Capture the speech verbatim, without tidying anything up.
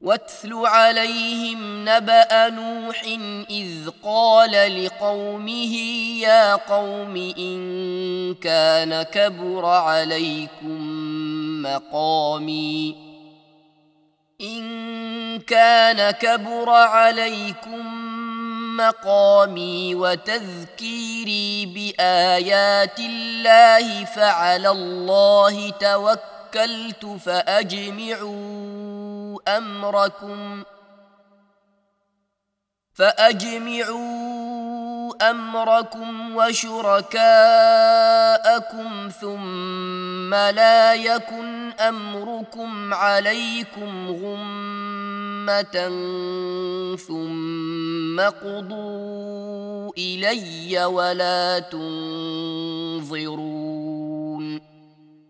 واتل عليهم نبأ نوح إذ قال لقومه يا قوم إن كان كبر عليكم مقامي إن كان كبر عليكم مقامي وتذكيري بآيات الله فعلى الله توكلت فأجمعوا أمركم فأجمعوا أمركم وشركاءكم ثم لا يكن أمركم عليكم غمة ثم قضوا إلي ولا تنظرون